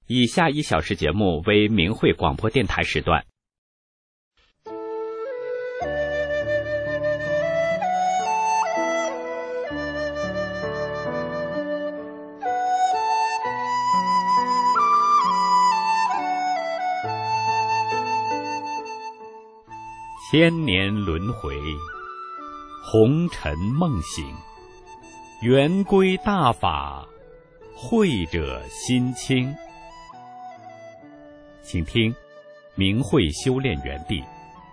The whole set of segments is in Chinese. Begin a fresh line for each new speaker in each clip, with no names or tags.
以下1小时节目为明慧广播电台时段。千年轮回，红尘梦醒，圆规大法，慧者心清。请听明慧修炼园地。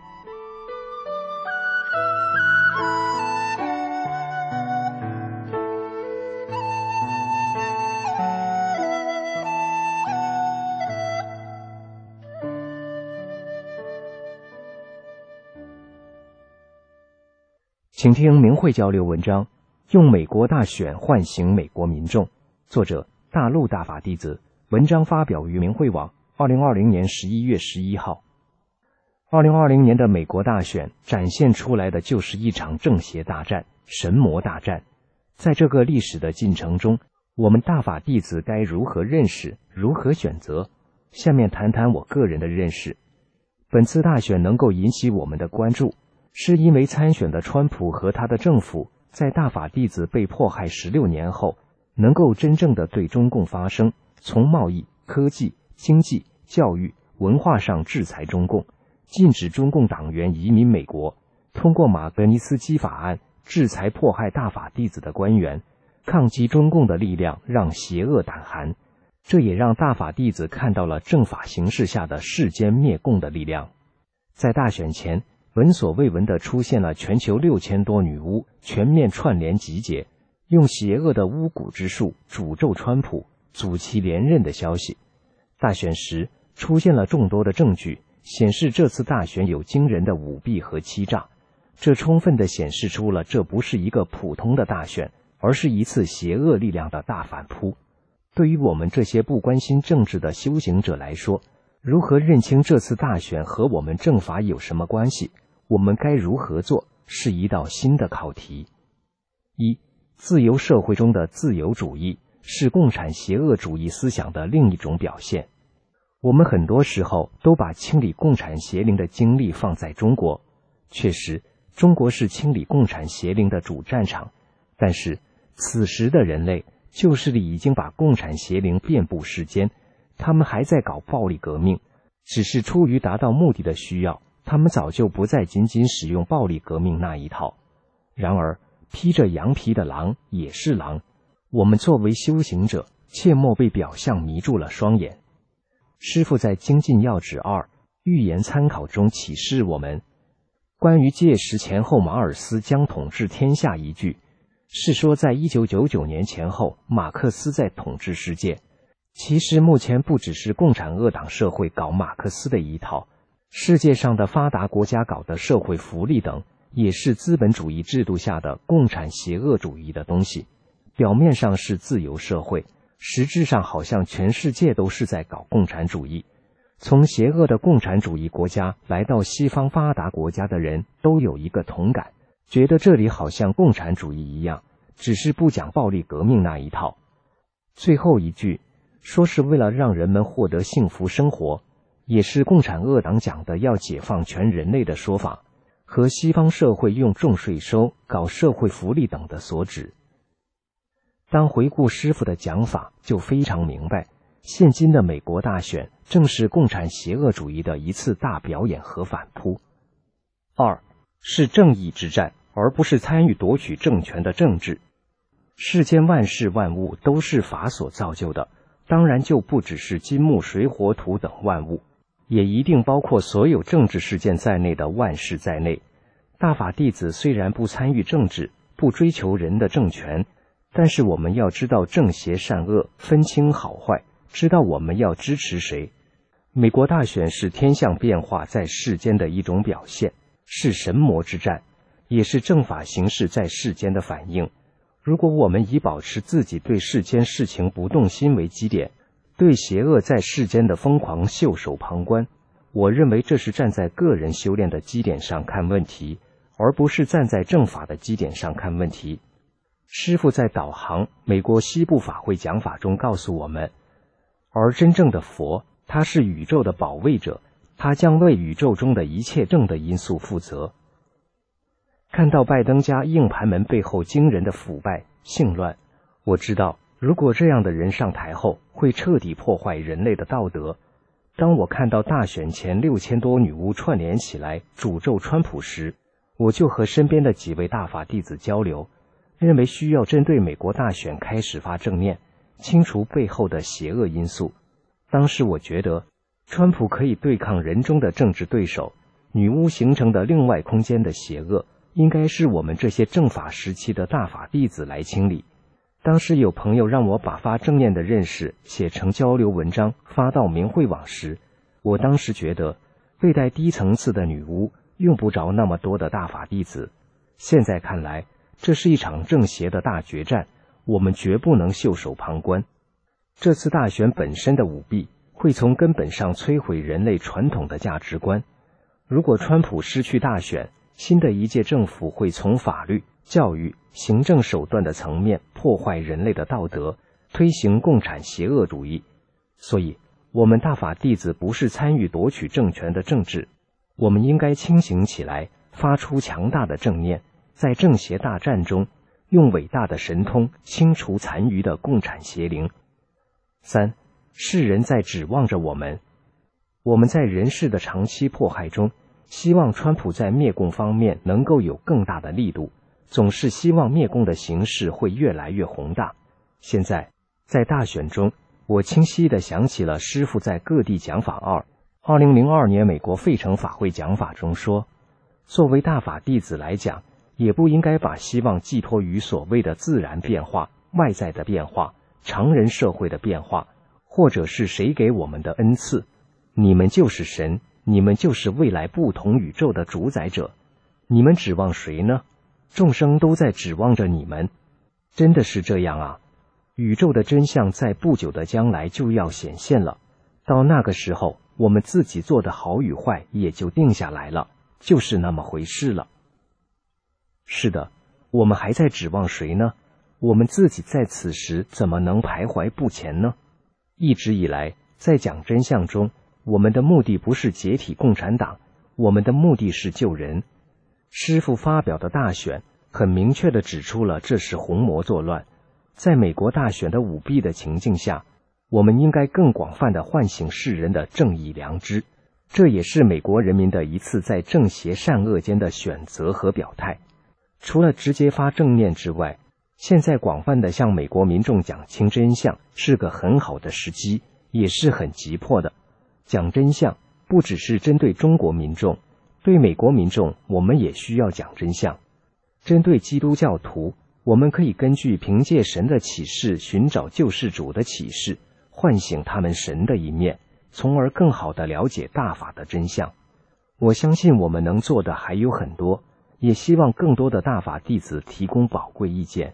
请听明慧交流文章，用美国大选唤醒美国民众。作者大陆大法弟子，文章发表于明慧网2020年11月11号。2020年的美国大选展现出来的就是一场正邪大战、神魔大战。在这个历史的进程中，我们大法弟子该如何认识、如何选择？下面谈谈我个人的认识。本次大选能够引起我们的关注，是因为参选的川普和他的政府在大法弟子被迫害16年后，能够真正的对中共发声，从贸易、科技、经济、教育、文化上制裁中共，禁止中共党员移民美国，通过马格尼斯基法案制裁迫害大法弟子的官员，抗击中共的力量让邪恶胆寒。这也让大法弟子看到了正法形势下的世间灭共的力量。在大选前，闻所未闻地出现了全球6000多女巫全面串联集结，用邪恶的巫蛊之术诅咒川普，阻其连任的消息。大选时出现了众多的证据，显示这次大选有惊人的舞弊和欺诈，这充分地显示出了这不是一个普通的大选，而是一次邪恶力量的大反扑。对于我们这些不关心政治的修行者来说，如何认清这次大选和我们正法有什么关系？我们该如何做？是一道新的考题。1. 自由社会中的自由主义是共产邪恶主义思想的另一种表现。我们很多时候都把清理共产邪灵的精力放在中国，确实，中国是清理共产邪灵的主战场，但是此时的人类旧势力已经把共产邪灵遍布世间，他们还在搞暴力革命，只是出于达到目的的需要，他们早就不再仅仅使用暴力革命那一套。然而披着羊皮的狼也是狼，我们作为修行者，切莫被表象迷住了双眼。师父在精进要旨2预言参考中启示我们，关于届时前后马尔斯将统治天下一句，是说在1999年前后马克思在统治世界。其实目前不只是共产恶党社会搞马克思的一套，世界上的发达国家搞的社会福利等，也是资本主义制度下的共产邪恶主义的东西。表面上是自由社会，实质上好像全世界都是在搞共产主义。从邪恶的共产主义国家来到西方发达国家的人都有一个同感，觉得这里好像共产主义一样，只是不讲暴力革命那一套。最后一句说是为了让人们获得幸福生活，也是共产恶党讲的要解放全人类的说法，和西方社会用重税收、搞社会福利等的所指。当回顾师父的讲法，就非常明白，现今的美国大选正是共产邪恶主义的一次大表演和反扑。2. 是正义之战，而不是参与夺取政权的政治。世间万事万物都是法所造就的，当然就不只是金木水火土等万物，也一定包括所有政治事件在内的万事在内。大法弟子虽然不参与政治，不追求人的政权，但是我们要知道正邪善恶，分清好坏，知道我们要支持谁。美国大选是天象变化在世间的一种表现，是神魔之战，也是正法形势在世间的反应。如果我们以保持自己对世间事情不动心为基点，对邪恶在世间的疯狂袖手旁观，我认为这是站在个人修炼的基点上看问题，而不是站在正法的基点上看问题。师父在导航美国西部法会讲法中告诉我们， 而真正的佛，他是宇宙的保卫者，他将为宇宙中的一切正的因素负责。看到拜登家硬盘门背后惊人的腐败性乱，我知道如果这样的人上台后，会彻底破坏人类的道德。当我看到大选前6000多女巫串联起来诅咒川普时，我就和身边的几位大法弟子交流，认为需要针对美国大选开始发正念，清除背后的邪恶因素。当时我觉得，川普可以对抗人中的政治对手，女巫形成的另外空间的邪恶，应该是我们这些正法时期的大法弟子来清理。当时有朋友让我把发正念的认识写成交流文章发到明慧网时，我当时觉得对待低层次的女巫用不着那么多的大法弟子。现在看来，这是一场正邪的大决战，我们绝不能袖手旁观。这次大选本身的舞弊会从根本上摧毁人类传统的价值观。如果川普失去大选，新的一届政府会从法律、教育、行政手段的层面破坏人类的道德，推行共产邪恶主义。所以，我们大法弟子不是参与夺取政权的政治，我们应该清醒起来，发出强大的正念，在正邪大战中，用伟大的神通清除残余的共产邪灵。3. 世人在指望着我们。我们在人世的长期迫害中，希望川普在灭共方面能够有更大的力度，总是希望灭共的形势会越来越宏大。现在，在大选中，我清晰地想起了师父在各地讲法2002年美国费城法会讲法中说，作为大法弟子来讲，也不应该把希望寄托于所谓的自然变化、外在的变化、常人社会的变化，或者是谁给我们的恩赐。你们就是神，你们就是未来不同宇宙的主宰者。你们指望谁呢？众生都在指望着你们。真的是这样啊！宇宙的真相在不久的将来就要显现了。到那个时候，我们自己做的好与坏也就定下来了，就是那么回事了。是的，我们还在指望谁呢？我们自己在此时怎么能徘徊不前呢？一直以来，在讲真相中，我们的目的不是解体共产党，我们的目的是救人。师父发表的大选很明确地指出了这是红魔作乱。在美国大选的舞弊的情境下，我们应该更广泛地唤醒世人的正义良知，这也是美国人民的一次在正邪善恶间的选择和表态。除了直接发正念之外，现在广泛地向美国民众讲清真相是个很好的时机，也是很急迫的。讲真相不只是针对中国民众，对美国民众我们也需要讲真相。针对基督教徒，我们可以根据凭借神的启示寻找救世主的启示，唤醒他们神的一面，从而更好地了解大法的真相。我相信我们能做的还有很多，也希望更多的大法弟子提供宝贵意见。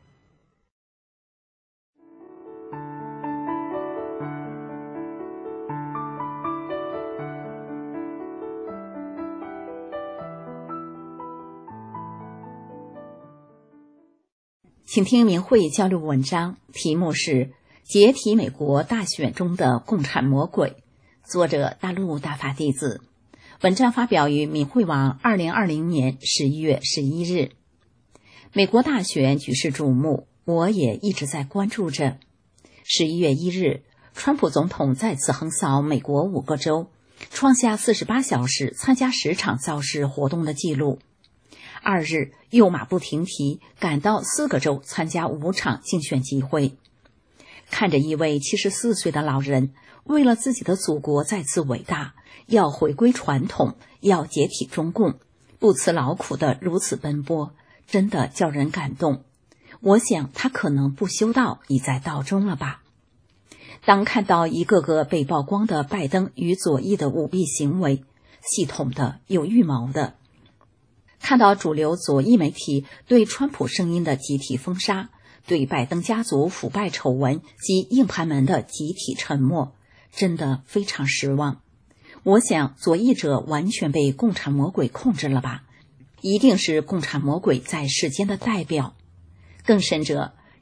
请听明慧交流文章，题目是解体美国大选中的共产魔鬼，作者大陆大法弟子。文章发表于明慧网2020年11月11日。美国大选举世瞩目，我也一直在关注着。11月1日，川普总统再次横扫美国5个州，创下48小时参加10场造势活动的记录。2日又马不停蹄赶到4个州参加5场竞选集会。看着一位74岁的老人为了自己的祖国再次伟大，要回归传统，要解体中共，不辞劳苦的如此奔波，真的叫人感动。我想他可能不修道已在道中了吧。当看到一个个被曝光的拜登与左翼的舞弊行为，系统的有预谋的，看到主流左翼媒体对川普声音的集体封杀，对拜登家族腐败丑闻及硬盘门的集体沉默，真的非常失望。我想左翼者完全被共产魔鬼控制了吧，一定是共产魔鬼在世间的代表。更甚者，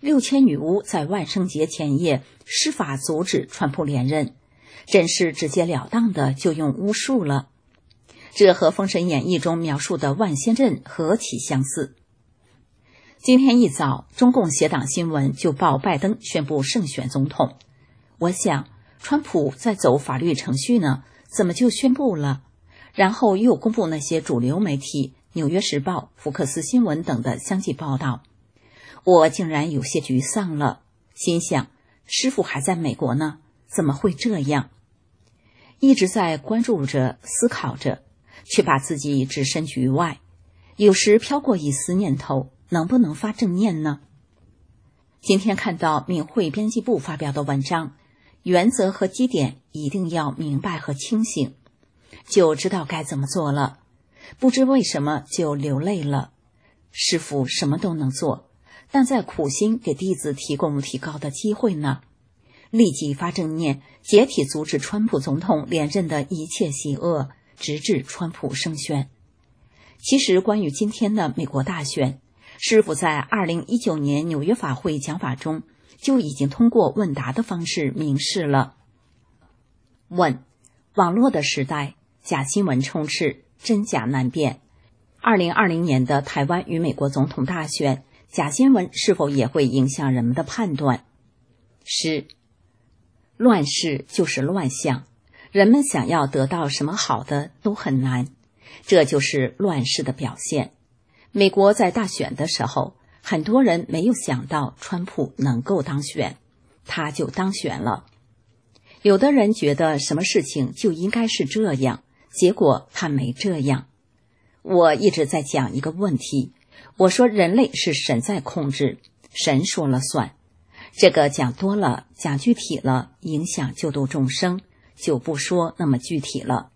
6000女巫在万圣节前夜施法阻止川普连任，真是直截了当的就用巫术了。这和《封神演义》中描述的万仙阵何其相似。今天一早，中共协党新闻就报拜登宣布胜选总统。我想，川普在走法律程序呢，怎么就宣布了？然后又公布那些主流媒体《纽约时报》、福克斯新闻等的相继报道。我竟然有些沮丧了，心想，师傅还在美国呢，怎么会这样？一直在关注着、思考着，却把自己置身局外。有时飘过一丝念头，能不能发正念呢？今天看到敏慧编辑部发表的文章，原则和基点一定要明白和清醒，就知道该怎么做了。不知为什么就流泪了。师父什么都能做，但在苦心给弟子提供提高的机会呢。立即发正念，解体阻止川普总统连任的一切邪恶，直至川普胜选。其实关于今天的美国大选，师父在2019年纽约法会讲法中就已经通过问答的方式明示了。问：网络的时代，假新闻充斥，真假难辨。2020年的台湾与美国总统大选，假新闻是否也会影响人们的判断？是。乱世就是乱象，人们想要得到什么好的都很难，这就是乱世的表现。美国在大选的时候，很多人没有想到川普能够当选，他就当选了。有的人觉得什么事情就应该是这样，结果他没这样。我一直在讲一个问题，我说人类是神在控制，神说了算。这个讲多了，讲具体了，影响救度众生，就不说那么具体了。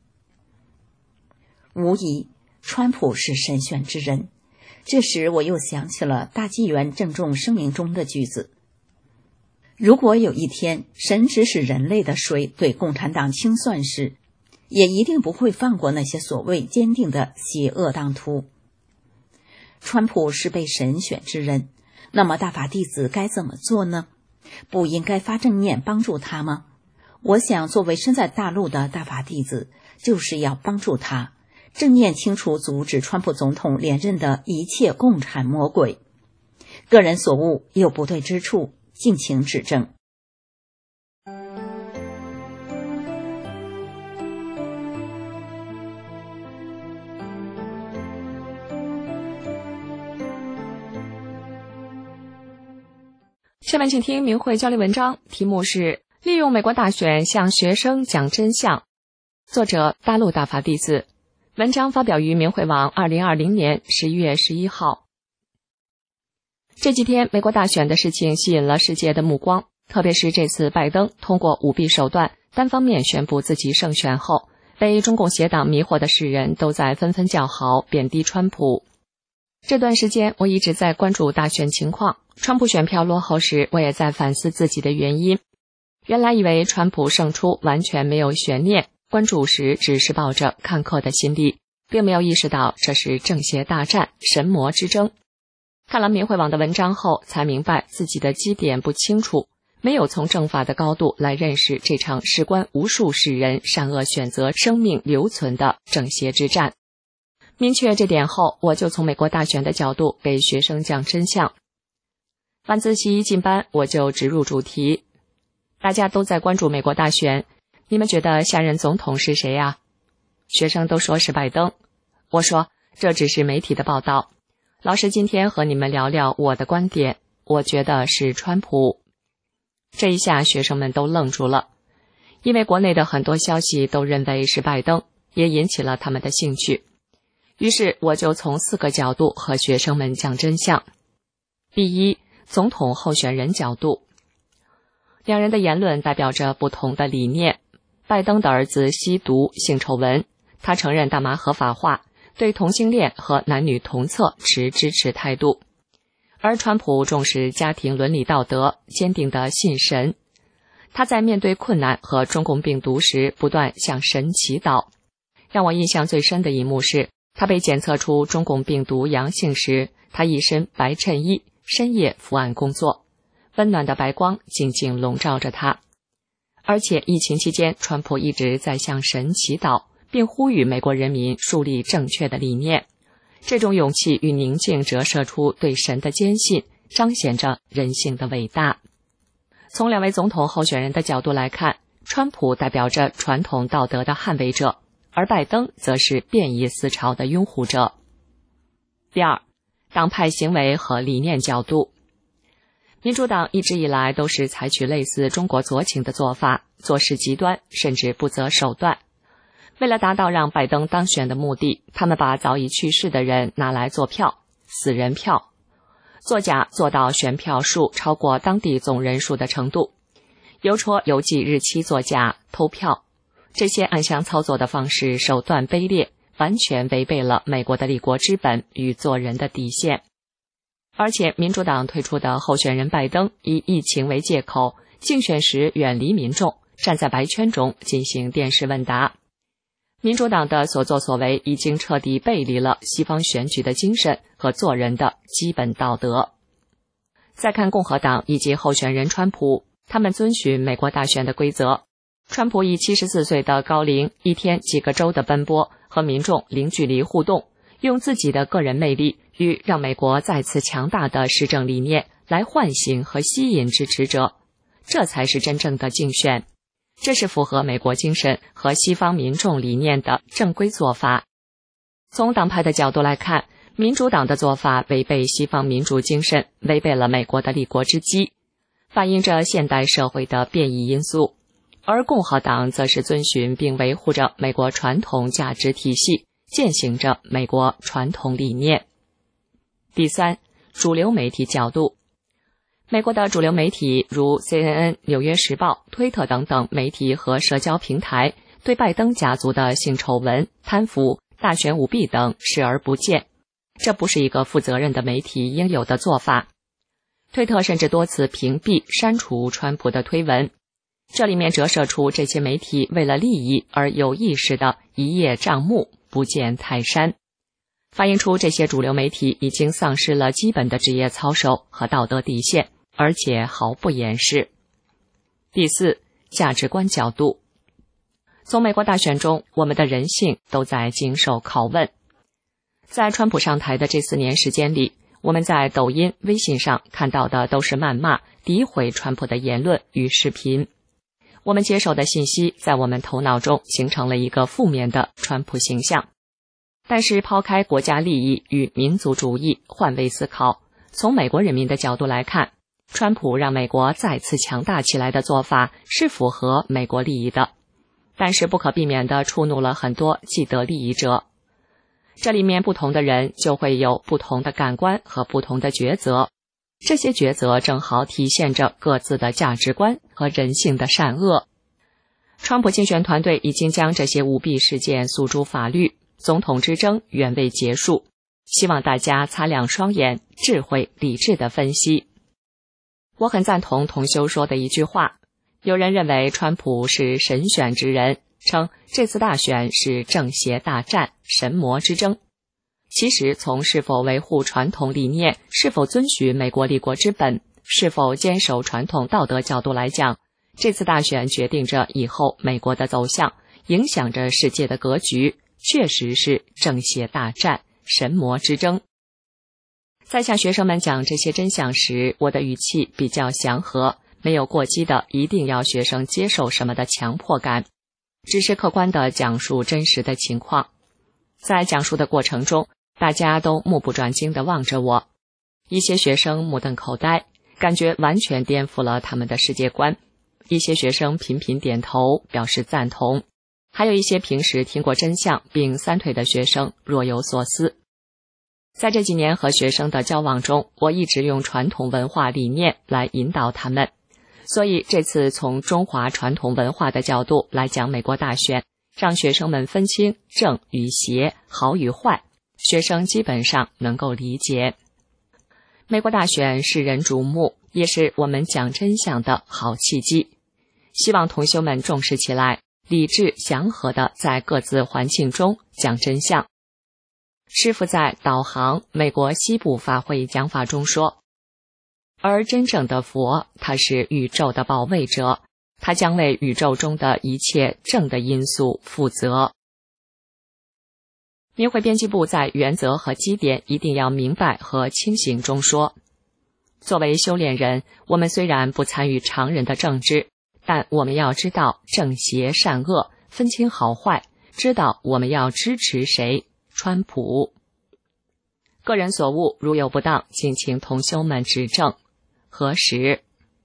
无疑，川普是神选之人。这时我又想起了大纪元郑重声明中的句子：如果有一天神指使人类的水对共产党清算时，也一定不会放过那些所谓坚定的邪恶党徒。川普是被神选之人，那么大法弟子该怎么做呢？不应该发正念帮助他吗？我想作为身在大陆的大法弟子，就是要帮助他正念清除阻止川普总统连任的一切共产魔鬼。个人所悟有不对之处，敬请指正。
下面请听明慧交流文章，题目是利用美国大选向学生讲真相，作者大陆大法弟子，文章发表于明慧网2020年11月11号。这几天美国大选的事情吸引了世界的目光，特别是这次拜登通过舞弊手段单方面宣布自己胜选后，被中共邪党迷惑的世人都在纷纷叫好，贬低川普。这段时间我一直在关注大选情况，川普选票落后时，我也在反思自己的原因。原来以为川普胜出完全没有悬念，关注时只是抱着看客的心理，并没有意识到这是正邪大战、神魔之争。看了明慧网的文章后，才明白自己的基点不清楚，没有从正法的高度来认识这场事关无数世人善恶选择生命留存的正邪之战。明确这点后，我就从美国大选的角度给学生讲真相。晚自习一进班，我就直入主题。大家都在关注美国大选，你们觉得下任总统是谁呀？学生都说是拜登。我说这只是媒体的报道，老师今天和你们聊聊我的观点，我觉得是川普。这一下学生们都愣住了，因为国内的很多消息都认为是拜登，也引起了他们的兴趣。于是我就从4个角度和学生们讲真相。第一，总统候选人角度。两人的言论代表着不同的理念。拜登的儿子吸毒、性丑闻，他承认大麻合法化，对同性恋和男女同厕持支持态度。而川普重视家庭伦理道德，坚定地信神。他在面对困难和中共病毒时不断向神祈祷。让我印象最深的一幕是，他被检测出中共病毒阳性时，他一身白衬衣， 深夜伏案工作，温暖的白光静静笼罩着他。而且疫情期间，川普一直在向神祈祷，并呼吁美国人民树立正确的理念。这种勇气与宁静折射出对神的坚信，彰显着人性的伟大。从两位总统候选人的角度来看，川普代表着传统道德的捍卫者，而拜登则是变异思潮的拥护者。第二，党派行为和理念角度。民主党一直以来都是采取类似中国左倾的做法，做事极端，甚至不择手段。为了达到让拜登当选的目的，他们把早已去世的人拿来做票，死人票，作假做到选票数超过当地总人数的程度，邮戳邮寄日期作假，偷票。这些暗箱操作的方式手段卑劣，完全违背了美国的立国之本与做人的底线。而且民主党推出的候选人拜登以疫情为借口，竞选时远离民众，站在白圈中进行电视问答。民主党的所作所为已经彻底背离了西方选举的精神和做人的基本道德。再看共和党以及候选人川普，他们遵循美国大选的规则。川普以74岁的高龄，一天几个州的奔波，和民众零距离互动，用自己的个人魅力与让美国再次强大的施政理念来唤醒和吸引支持者，这才是真正的竞选。这是符合美国精神和西方民众理念的正规做法。从党派的角度来看，民主党的做法违背西方民主精神，违背了美国的立国之基，反映着现代社会的变异因素。而共和党则是遵循并维护着美国传统价值体系，践行着美国传统理念。第三，主流媒体角度。美国的主流媒体如 CNN、纽约时报、推特等等媒体和社交平台，对拜登家族的性丑闻、贪腐、大选舞弊等视而不见，这不是一个负责任的媒体应有的做法。推特甚至多次屏蔽、删除川普的推文，这里面折射出这些媒体为了利益而有意识的一叶障目，不见泰山，反映出这些主流媒体已经丧失了基本的职业操守和道德底线，而且毫不掩饰。第四，价值观角度。从美国大选中，我们的人性都在经受拷问。在川普上台的这4年时间里，我们在抖音、微信上看到的都是谩骂、诋毁川普的言论与视频。我们接受的信息在我们头脑中形成了一个负面的川普形象。但是抛开国家利益与民族主义，换位思考，从美国人民的角度来看，川普让美国再次强大起来的做法是符合美国利益的，但是不可避免地触怒了很多既得利益者。这里面不同的人就会有不同的感官和不同的抉择，这些抉择正好体现着各自的价值观和人性的善恶。川普竞选团队已经将这些舞弊事件诉诸法律，总统之争远未结束，希望大家擦亮双眼，智慧理智地分析。我很赞同同修说的一句话，有人认为川普是神选之人，称这次大选是正邪大战、神魔之争。其实从是否维护传统理念，是否遵循美国立国之本，是否坚守传统道德角度来讲，这次大选决定着以后美国的走向，影响着世界的格局，确实是正邪大战、神魔之争。在向学生们讲这些真相时，我的语气比较祥和，没有过激的一定要学生接受什么的强迫感，只是客观地讲述真实的情况。在讲述的过程中，大家都目不转睛地望着我，一些学生目瞪口呆，感觉完全颠覆了他们的世界观，一些学生频频点头表示赞同，还有一些平时听过真相并三退的学生若有所思。在这几年和学生的交往中，我一直用传统文化理念来引导他们，所以这次从中华传统文化的角度来讲美国大选，让学生们分清正与邪、好与坏，学生基本上能够理解。美国大选世人瞩目，也是我们讲真相的好契机，希望同修们重视起来，理智祥和地在各自环境中讲真相。师父在导航美国西部法会讲法中说， 而真正的佛，他是宇宙的保卫者，他将为宇宙中的一切正的因素负责。明慧编辑部在原则和基点一定要明白和清醒中说，作为修炼人，我们虽然不参与常人的政治，但我们要知道正邪善恶，分清好坏，知道我们要支持谁，川普。个人所悟如有不当，敬请同修们指正核实。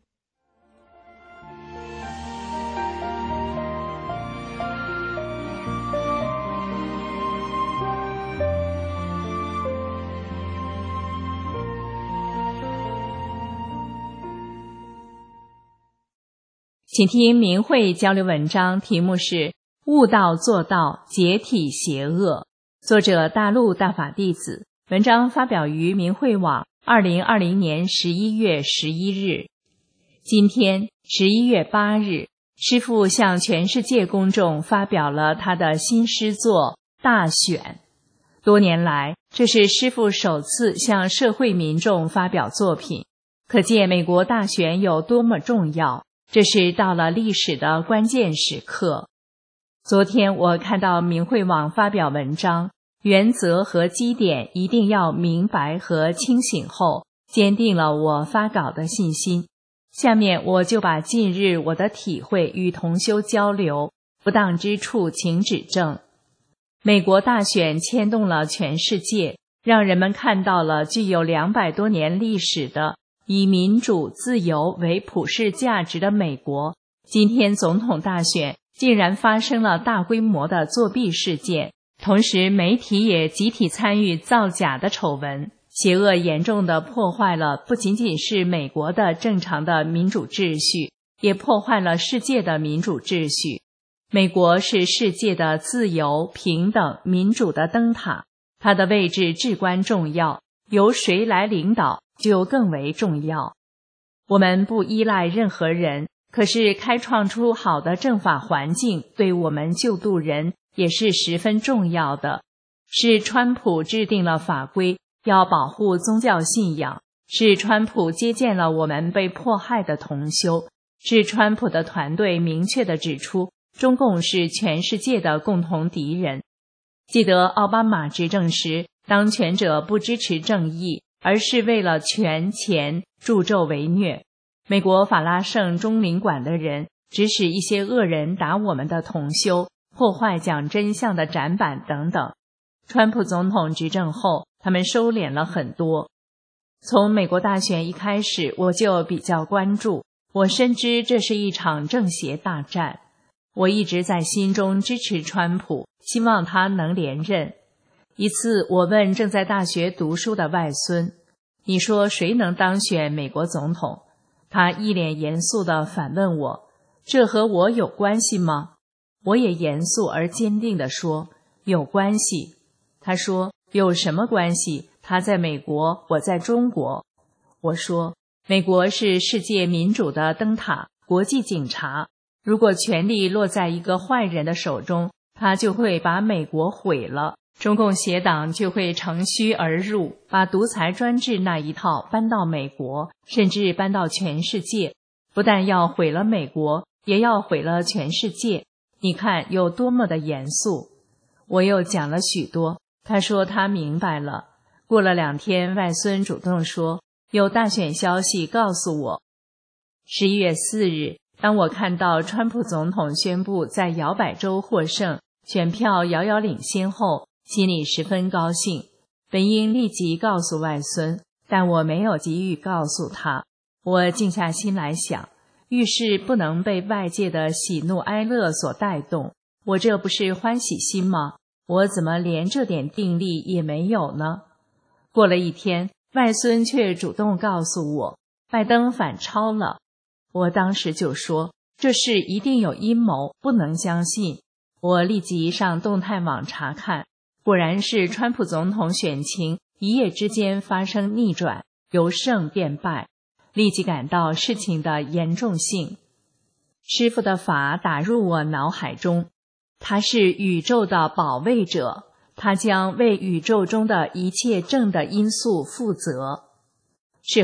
请听明慧交流文章，题目是悟道做道，解体邪恶，作者大陆大法弟子，文章发表于明慧网2020年11月11日。今天11月8日，师父向全世界公众发表了他的新诗作《大选》。多年来，这是师父首次向社会民众发表作品，可见美国大选有多么重要。这是到了历史的关键时刻。昨天我看到明慧网发表文章，原则和基点一定要明白和清醒后，坚定了我发稿的信心。下面我就把近日我的体会与同修交流，不当之处请指正。美国大选牵动了全世界，让人们看到了具有200多年历史的以民主自由为普世价值的美国，今天总统大选竟然发生了大规模的作弊事件，同时媒体也集体参与造假的丑闻，邪恶严重地破坏了不仅仅是美国的正常的民主秩序，也破坏了世界的民主秩序。美国是世界的自由、平等、民主的灯塔，它的位置至关重要，由谁来领导就更为重要。我们不依赖任何人，可是开创出好的政法环境对我们救度人也是十分重要的。是川普制定了法规，要保护宗教信仰，是川普接见了我们被迫害的同修，是川普的团队明确地指出，中共是全世界的共同敌人。记得奥巴马执政时，当权者不支持正义，而是为了权钱助纣为虐。美国法拉盛中领馆的人指使一些恶人打我们的同修，破坏讲真相的展板等等。川普总统执政后，他们收敛了很多。从美国大选一开始，我就比较关注，我深知这是一场正邪大战。我一直在心中支持川普，希望他能连任。一次我问正在大学读书的外孙，你说谁能当选美国总统？他一脸严肃地反问我，这和我有关系吗？我也严肃而坚定地说，有关系。他说，有什么关系？他在美国，我在中国。我说，美国是世界民主的灯塔，国际警察。如果权力落在一个坏人的手中，他就会把美国毁了。中共邪党就会乘虚而入，把独裁专制那一套搬到美国，甚至搬到全世界。不但要毁了美国，也要毁了全世界。你看有多么的严肃。我又讲了许多，他说他明白了。过了2天，外孙主动说，有大选消息告诉我。11月4日，当我看到川普总统宣布在摇摆州获胜，选票遥遥领先后，心里十分高兴，本应立即告诉外孙，但我没有急于告诉他。我静下心来想，遇事不能被外界的喜怒哀乐所带动，我这不是欢喜心吗？我怎么连这点定力也没有呢？过了1天，外孙却主动告诉我，拜登反超了。我当时就说，这事一定有阴谋，不能相信。我立即上动态网查看，果然是川普总统选情一夜之间发生逆转，由胜变败，立即感到事情的严重性。师父的法打入我脑海中，他是宇宙的保卫者，他将为宇宙中的一切正的因素负责。事后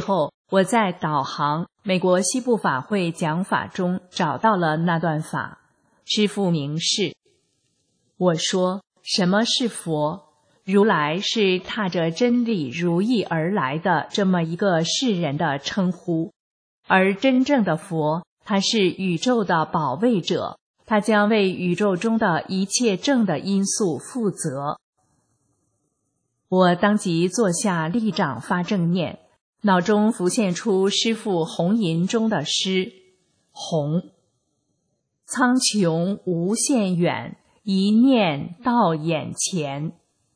我在导航美国西部法会讲法中找到了那段法，师父明示。我说，什么是佛？如来是踏着真理如意而来的这么一个世人的称呼，而真正的佛，他是宇宙的保卫者，他将为宇宙中的一切正的因素负责。我当即坐下立掌发正念，脑中浮现出师父红吟中的诗：红，苍穹无限远，一念到眼前。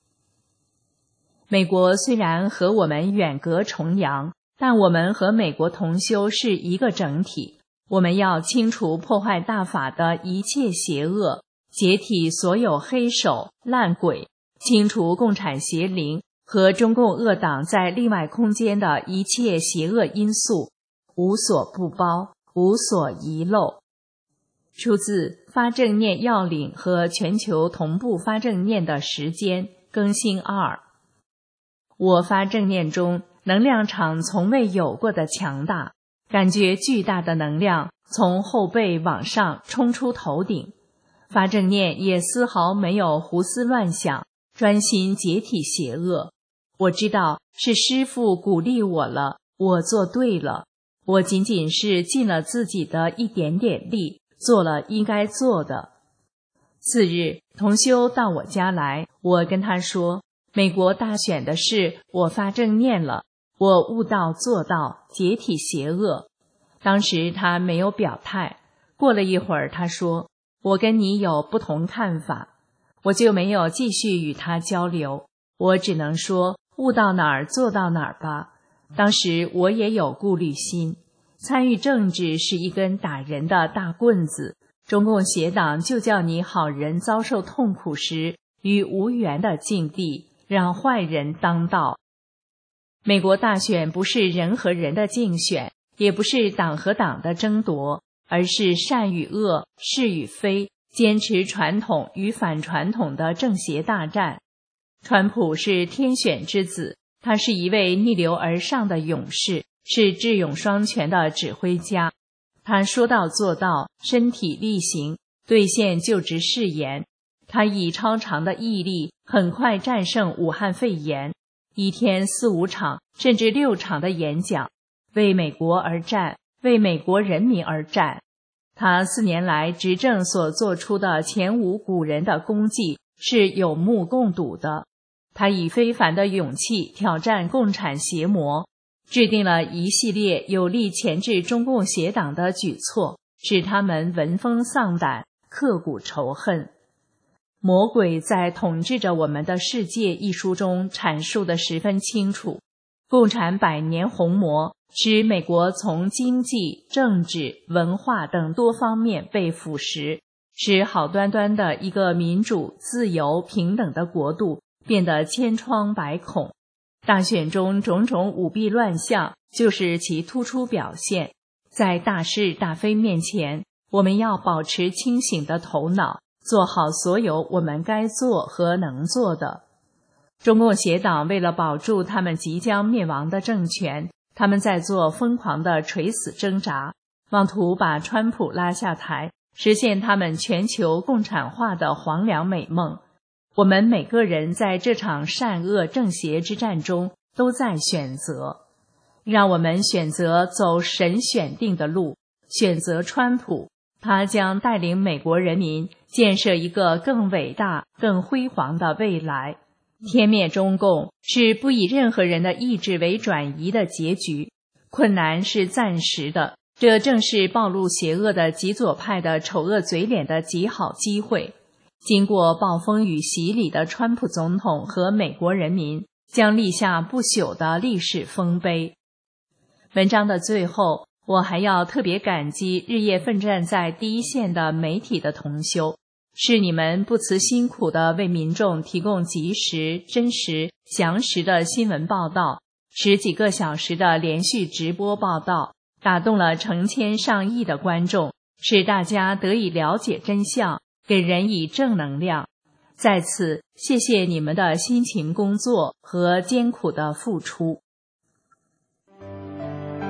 美国虽然和我们远隔重洋，但我们和美国同修是一个整体。我们要清除破坏大法的一切邪恶，解体所有黑手烂鬼，清除共产邪灵和中共恶党在另外空间的一切邪恶因素，无所不包，无所遗漏。出自发正念要领和全球同步发正念的时间更新2。我发正念中能量场从未有过的强大，感觉巨大的能量从后背往上冲出头顶。发正念也丝毫没有胡思乱想，专心解体邪恶。我知道是师父鼓励我了，我做对了。我仅仅是尽了自己的一点点力，做了应该做的。次日，同修到我家来，我跟他说，美国大选的事我发正念了，我悟道做到，解体邪恶。当时他没有表态，过了一会儿他说，我跟你有不同看法。我就没有继续与他交流，我只能说悟到哪儿做到哪儿吧。当时我也有顾虑心，参与政治是一根打人的大棍子，中共邪党就叫你好人遭受痛苦时与无缘的境地，让坏人当道。美国大选不是人和人的竞选，也不是党和党的争夺，而是善与恶、是与非、坚持传统与反传统的正邪大战。川普是天选之子，他是一位逆流而上的勇士，是智勇双全的指挥家。他说到做到，身体力行，兑现就职誓言。他以超长的毅力，很快战胜武汉肺炎，一天4、5场甚至6场的演讲，为美国而战，为美国人民而战。他4年来执政所做出的前无古人的功绩是有目共睹的。他以非凡的勇气挑战共产邪魔，制定了一系列有力钳制中共邪党的举措，使他们闻风丧胆，刻骨仇恨。魔鬼在统治着我们的世界一书中阐述得十分清楚，共产100年红魔使美国从经济、政治、文化等多方面被腐蚀，使好端端的一个民主、自由、平等的国度变得千疮百孔。大选中种种舞弊乱象就是其突出表现。在大是大非面前，我们要保持清醒的头脑，做好所有我们该做和能做的。中共邪党为了保住他们即将灭亡的政权，他们在做疯狂的垂死挣扎，妄图把川普拉下台，实现他们全球共产化的黄粱美梦。我们每个人在这场善恶正邪之战中都在选择，让我们选择走神选定的路，选择川普，他将带领美国人民建设一个更伟大、更辉煌的未来。天灭中共是不以任何人的意志为转移的结局，困难是暂时的，这正是暴露邪恶的极左派的丑恶嘴脸的极好机会。经过暴风雨洗礼的川普总统和美国人民将立下不朽的历史丰碑。文章的最后，我还要特别感激日夜奋战在第一线的媒体的同修，是你们不辞辛苦地为民众提供及时、真实、详实的新闻报道，10几个小时的连续直播报道，打动了成千上亿的观众，使大家得以了解真相，给人以正能量。在此，谢谢你们的辛勤工作和艰苦的付出。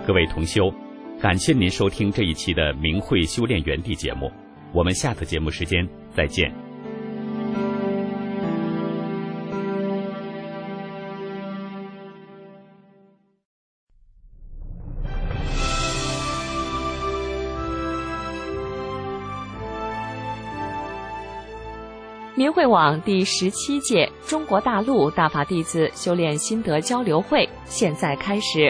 各位同修，感谢您收听这一期的明慧修炼园地节目，我们下次节目时间再见。
明慧网第17届中国大陆大法弟子修炼心得交流会现在开始。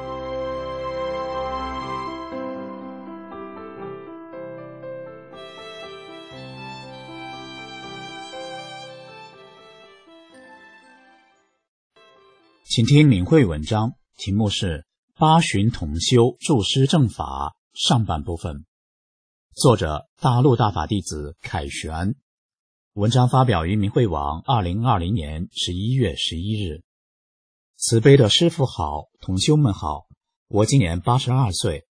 请听明慧文章，题目是八旬同修注师正法上半部分，作者大陆大法弟子凯旋。文章发表于明慧网2020年11月11日。慈悲的师父好，同修们好，我今年82岁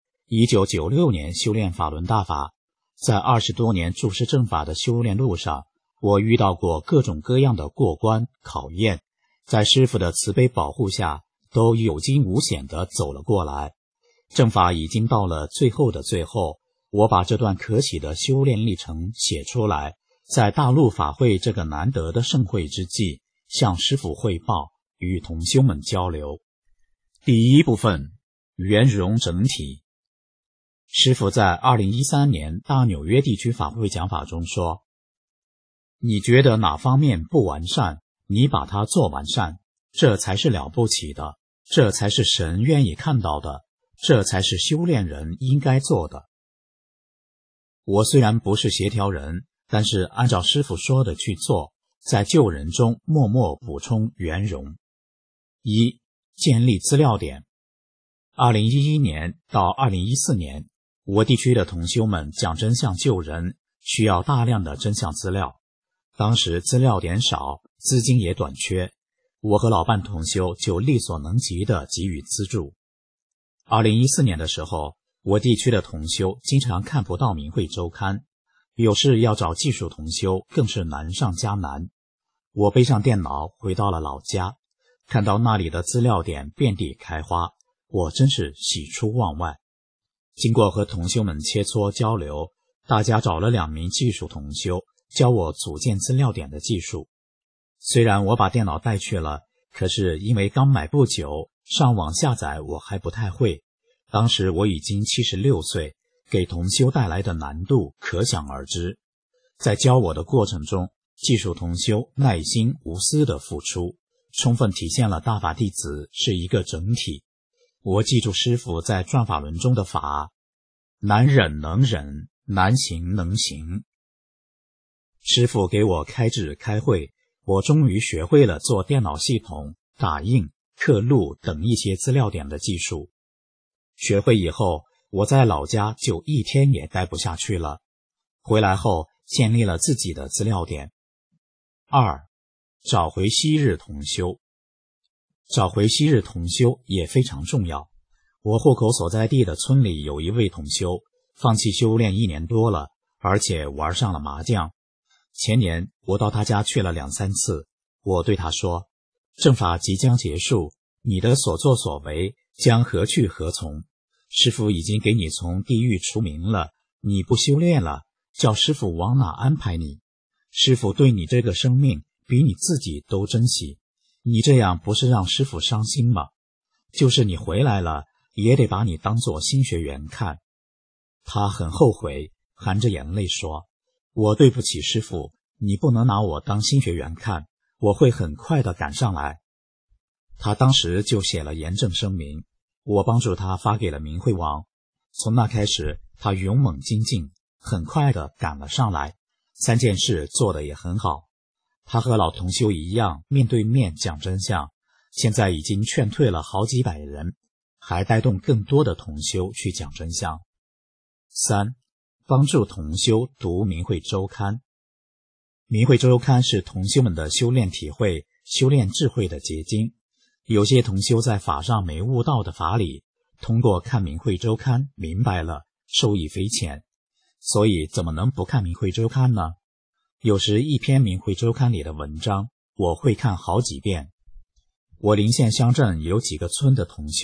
，1996年修炼法轮大法，在20多年注师正法的修炼路上，我遇到过各种各样的过关考验，在师父的慈悲保护下，都有惊无险地走了过来。正法已经到了最后的最后，我把这段可喜的修炼历程写出来，在大陆法会这个难得的盛会之际，向师父汇报，与同修们交流。第一部分，圆融整体。师父在2013年大纽约地区法会讲法中说，你觉得哪方面不完善，你把它做完善，这才是了不起的，这才是神愿意看到的，这才是修炼人应该做的。我虽然不是协调人，但是按照师父说的去做，在救人中默默补充圆融。一、建立资料点。2011年到2014年，我地区的同修们讲真相救人，需要大量的真相资料。当时资料点少，资金也短缺，我和老伴同修就力所能及地给予资助。2014年的时候，我地区的同修经常看不到明慧周刊，有事要找技术同修更是难上加难。我背上电脑回到了老家，看到那里的资料点遍地开花，我真是喜出望外。经过和同修们切磋交流，大家找了2名技术同修教我组建资料点的技术。虽然我把电脑带去了，可是因为刚买不久，上网下载我还不太会。当时我已经76岁，给同修带来的难度可想而知。在教我的过程中，技术同修耐心无私的付出，充分体现了大法弟子是一个整体。我记住师父在转法轮中的法，难忍能忍，难行能行。师父给我开智开会，我终于学会了做电脑系统、打印、刻录等一些资料点的技术。学会以后，我在老家就1天也待不下去了。回来后建立了自己的资料点。2. 找回昔日同修。找回昔日同修也非常重要。我户口所在地的村里有一位同修，放弃修炼1年多了，而且玩上了麻将。前年我到他家去了2、3次，我对他说，正法即将结束，你的所作所为将何去何从？师父已经给你从地狱除名了，你不修炼了，叫师父往哪安排你？师父对你这个生命比你自己都珍惜，你这样不是让师父伤心吗？就是你回来了，也得把你当作新学员看。他很后悔，含着眼泪说，我对不起师父，你不能拿我当新学员看，我会很快的赶上来。他当时就写了严正声明，我帮助他发给了明慧网。从那开始，他勇猛精进，很快的赶了上来，3件事做得也很好。他和老同修一样，面对面讲真相，现在已经劝退了好几百人，还带动更多的同修去讲真相。3. 帮助同修读明慧周刊。明慧周刊是同修们的修炼体会、修炼智慧的结晶。有些同修在法上没悟到的法理，通过看明慧周刊明白了，受益匪浅。所以怎么能不看明慧周刊呢？有时一篇明慧周刊里的文章，我会看好几遍。我邻县乡镇有几个村的同修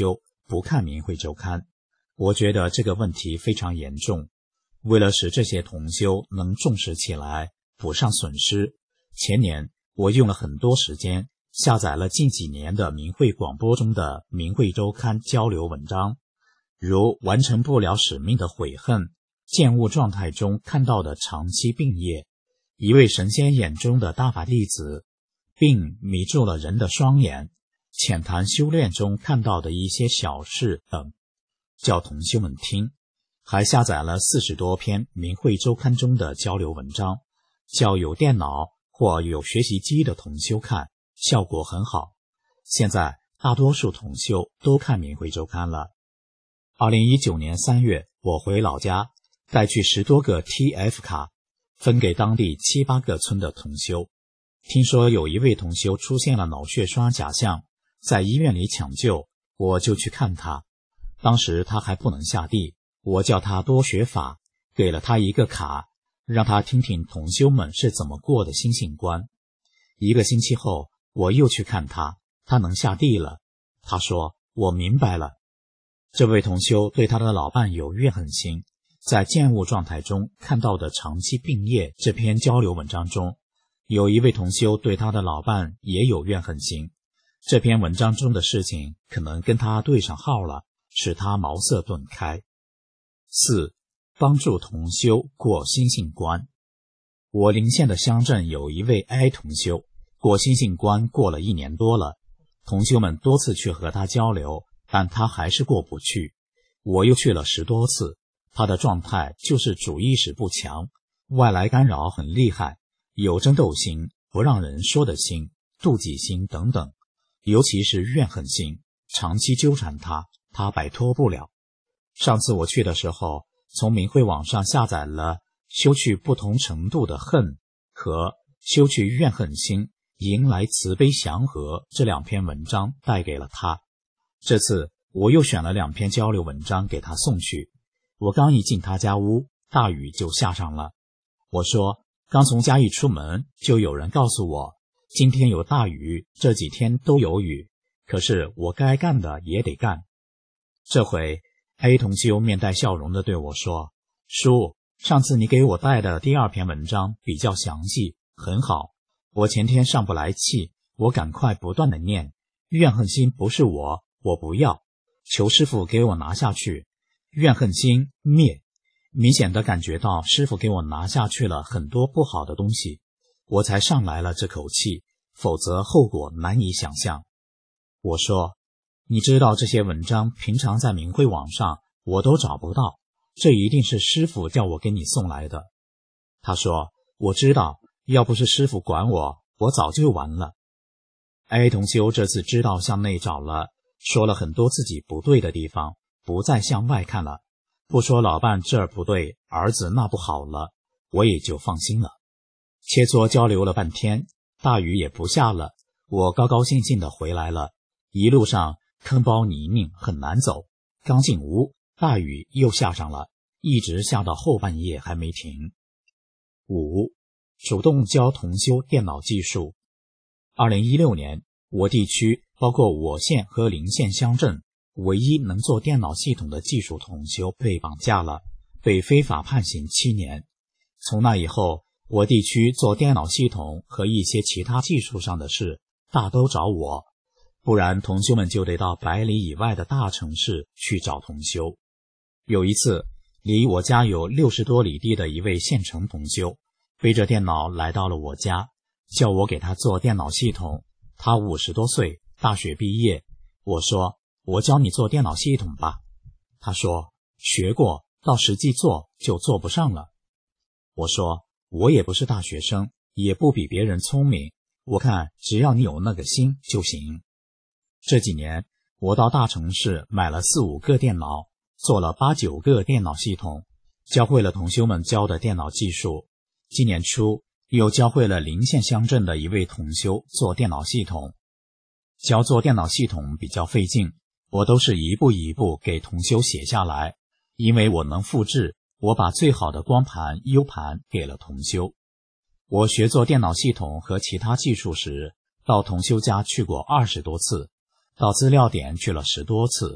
不看明慧周刊。我觉得这个问题非常严重。为了使这些同修能重视起来，补上损失，前年我用了很多时间下载了近几年的明慧广播中的明慧周刊交流文章，如完成不了使命的悔恨，见物状态中看到的长期病业，一位神仙眼中的大法弟子，并迷住了人的双眼，浅谈修炼中看到的一些小事等，叫同修们听。还下载了40多篇明慧周刊中的交流文章，叫有电脑或有学习机的同修看，效果很好。现在大多数同修都看明慧周刊了。2019年3月，我回老家，带去10多个 TF 卡，分给当地7、8个村的同修。听说有一位同修出现了脑血栓假象，在医院里抢救，我就去看他。当时他还不能下地，我叫他多学法，给了他一个卡，让他听听同修们是怎么过的心性观。1个星期后，我又去看他，他能下地了。他说，我明白了。这位同修对他的老伴有怨恨心，在见物状态中看到的长期病业这篇交流文章中，有一位同修对他的老伴也有怨恨心，这篇文章中的事情可能跟他对上号了，使他茅塞顿开。4. 帮助同修过心性关。我邻县的乡镇有一位 A 同修，过心性关过了1年多了，同修们多次去和他交流，但他还是过不去。我又去了10多次，他的状态就是主意识不强，外来干扰很厉害，有争斗心、不让人说的心、妒忌心等等，尤其是怨恨心，长期纠缠他摆脱不了。上次我去的时候，从明慧网上下载了修去不同程度的恨和修去怨恨心，迎来慈悲祥和这2篇文章带给了他。这次我又选了2篇交流文章给他送去。我刚一进他家屋，大雨就下上了。我说，刚从家一出门，就有人告诉我，今天有大雨，这几天都有雨，可是我该干的也得干。这回A 同修面带笑容地对我说，叔，上次你给我带的第2篇文章比较详细，很好。我前天上不来气，我赶快不断地念，怨恨心不是我不要，求师父给我拿下去，怨恨心灭。明显地感觉到师父给我拿下去了很多不好的东西，我才上来了这口气，否则后果难以想象。我说，你知道这些文章平常在明慧网上我都找不到，这一定是师父叫我给你送来的。他说，我知道，要不是师父管我，我早就完了。A 同修这次知道向内找了，说了很多自己不对的地方，不再向外看了，不说老伴这儿不对，儿子那不好了，我也就放心了。切磋交流了半天，大雨也不下了，我高高兴兴地回来了。一路上坑包泥泞，很难走，刚进屋，大雨又下上了，一直下到后半夜还没停。5. 主动教同修电脑技术。2016年，我地区包括我县和邻县乡镇，唯一能做电脑系统的技术同修被绑架了，被非法判刑7年。从那以后，我地区做电脑系统和一些其他技术上的事，大都找我，不然同修们就得到100里以外的大城市去找同修。有一次，离我家有60多里地的一位县城同修，背着电脑来到了我家，叫我给他做电脑系统。他50多岁，大学毕业。我说，我教你做电脑系统吧。他说，学过，到实际做就做不上了。我说，我也不是大学生，也不比别人聪明，我看只要你有那个心就行。这几年，我到大城市买了4、5个电脑，做了8、9个电脑系统，教会了同修们教的电脑技术。今年初，又教会了邻县乡镇的一位同修做电脑系统。教做电脑系统比较费劲，我都是一步一步给同修写下来，因为我能复制，我把最好的光盘、U 盘给了同修。我学做电脑系统和其他技术时，到同修家去过20多次，到资料点去了10多次，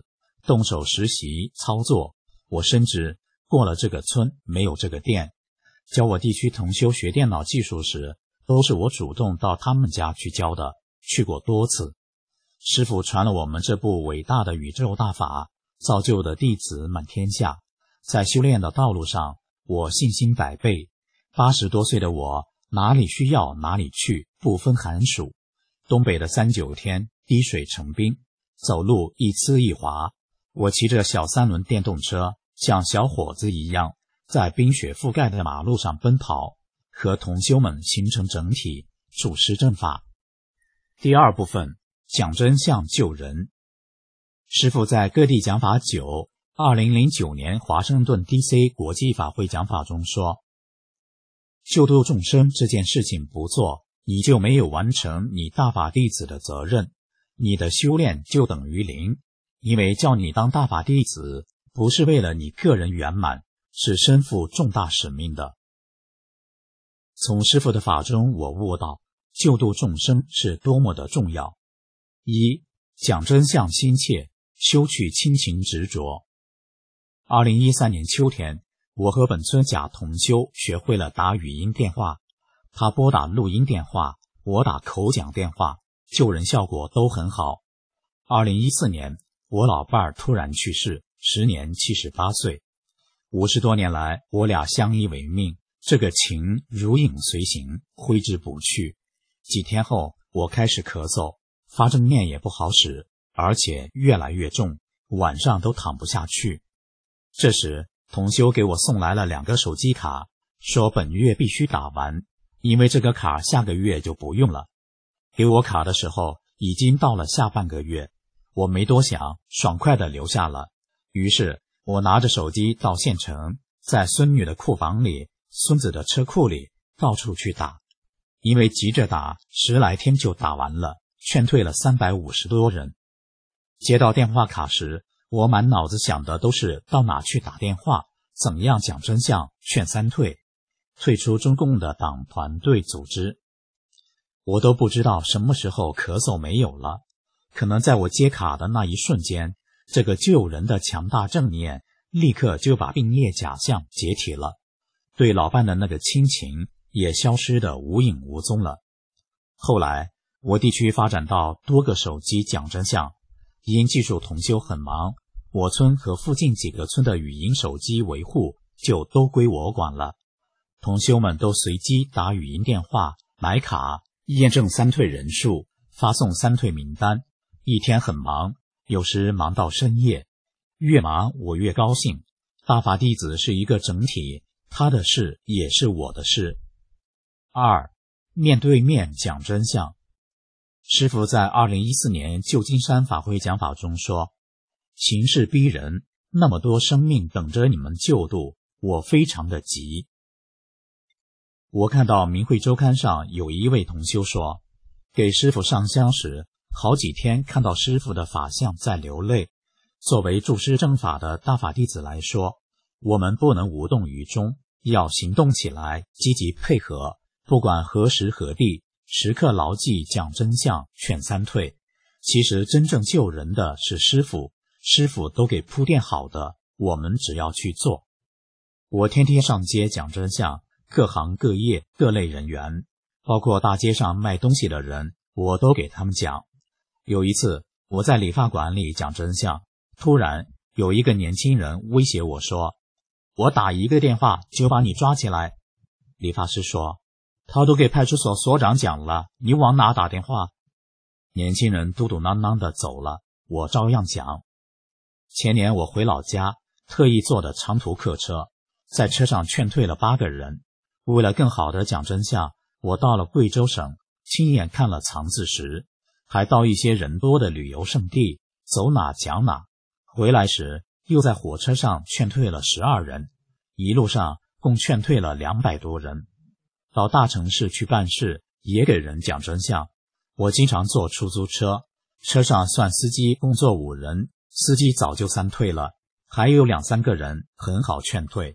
动手实习操作。我深知过了这个村没有这个店。教我地区同修学电脑技术时，都是我主动到他们家去教的，去过多次。师父传了我们这部伟大的宇宙大法，造就的弟子满天下。在修炼的道路上，我信心百倍。80多岁的我，哪里需要哪里去，不分寒暑。东北的39天，滴水成冰，走路一呲一滑。我骑着小3轮电动车，像小伙子一样，在冰雪覆盖的马路上奔跑，和同修们形成整体，注释正法。第二部分，讲真相救人。师父在各地讲法9 2009年华盛顿 DC 国际法会讲法中说，救度众生这件事情不做，你就没有完成你大法弟子的责任，你的修炼就等于0。因为叫你当大法弟子，不是为了你个人圆满，是身负重大使命的。从师父的法中，我悟到救度众生是多么的重要。1. 讲真相心切，修去亲情执着。2013年秋天，我和本村甲同修学会了打语音电话，他拨打录音电话，我打口讲电话，救人效果都很好。2014年，我老伴儿突然去世，时年78岁。50多年来，我俩相依为命，这个情如影随形，挥之不去。几天后，我开始咳嗽，发正念也不好使，而且越来越重，晚上都躺不下去。这时，同修给我送来了2个手机卡，说本月必须打完，因为这个卡下个月就不用了。给我卡的时候，已经到了下半个月，我没多想，爽快地留下了。于是我拿着手机到县城，在孙女的库房里、孙子的车库里到处去打。因为急着打，10来天就打完了，劝退了350多人。接到电话卡时，我满脑子想的都是到哪去打电话，怎么样讲真相，劝3退，退出中共的党团队组织。我都不知道什么时候咳嗽没有了，可能在我接卡的那一瞬间，这个救人的强大正念立刻就把并列假象解体了，对老伴的那个亲情也消失得无影无踪了。后来我地区发展到多个手机讲真相，因技术同修很忙，我村和附近几个村的语音手机维护就都归我管了。同修们都随机打语音电话，买卡，验证3退人数，发送3退名单，一天很忙，有时忙到深夜。越忙我越高兴，大法弟子是一个整体，他的事也是我的事。2. 面对面讲真相。师父在2014年旧金山法会讲法中说，形势逼人，那么多生命等着你们救度，我非常的急。我看到明慧周刊上有一位同修说，给师父上香时，好几天看到师父的法相在流泪。作为注释正法的大法弟子来说，我们不能无动于衷，要行动起来，积极配合，不管何时何地，时刻牢记讲真相，劝3退。其实真正救人的是师父，师父都给铺垫好的，我们只要去做。我天天上街讲真相，各行各业各类人员，包括大街上卖东西的人，我都给他们讲。有一次我在理发馆里讲真相，突然有一个年轻人威胁我说，我打1个电话就把你抓起来。理发师说，他都给派出所所长讲了，你往哪打电话？年轻人嘟嘟囔囔地走了，我照样讲。前年我回老家，特意坐的长途客车，在车上劝退了8个人。为了更好地讲真相，我到了贵州省，亲眼看了藏字石，还到一些人多的旅游胜地，走哪讲哪。回来时又在火车上劝退了12人，一路上共劝退了200多人。到大城市去办事，也给人讲真相。我经常坐出租车，车上算司机共坐5人，司机早就3退了，还有2、3个人很好劝退。